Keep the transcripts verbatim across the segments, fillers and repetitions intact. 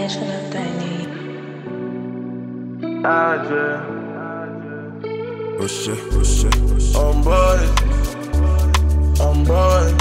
International Tiny. Adre. Oh shit, oh shit, oh shit. On boy, on boy.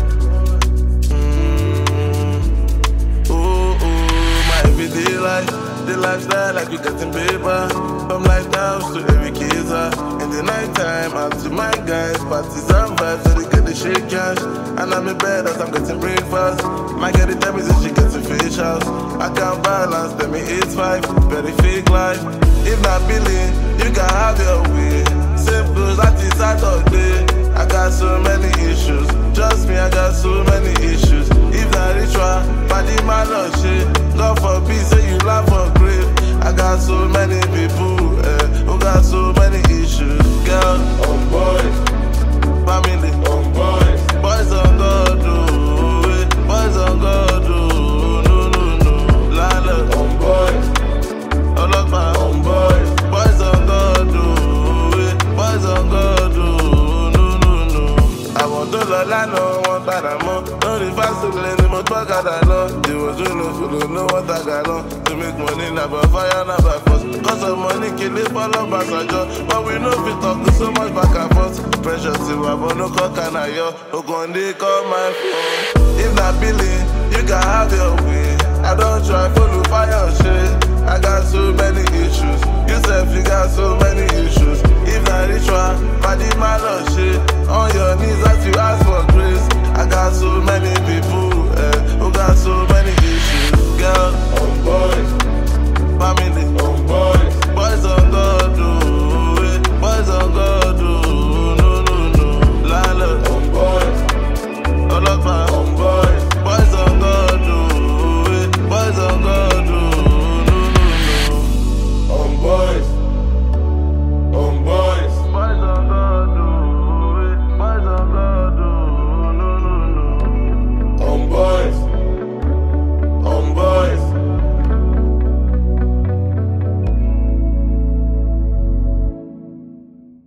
Mm. Ooh, ooh, my everyday life, the lifestyle like we getting paper. From lighthouse to every gazer. In the night time, out to my guys, parties and vibes, so they get the shake cash. And I'm in bed as I'm getting breakfast. My girl, they tell me that she getting facials. I can't balance, tell me it's five, very fake life. If not billing, you can have your way. Simple, that is Saturday. I got so many issues. Trust me, I got so many issues. If not ritual, body man or shit. God forbid, say you laugh for grave. I got so many people eh, who got so many issues. Girl, on boy, family, on boy, boys on God, oh, eh. Boys on God, oh, no, no, no. Lala, on boy, Olokpa, on boy, boys on God, oh, eh. Boys on God, oh, no, no, no. I want to learn, I know, want that I'm on. No, the fast to learn, the most back at I know. You was doing no food, know what I got on. To make money, not by fire, not by force. Cause of money, kill it, follow back a job. But we know if we talk so much back and forth. Pressure to have no cock and I yo. Who gon' they call my phone? If not billing, you can have your way. I don't try follow fire shit. I got so many issues. Yourself, you got so many issues. If not ritual, body man or shit. On your knees as you ask for grace. I got so many people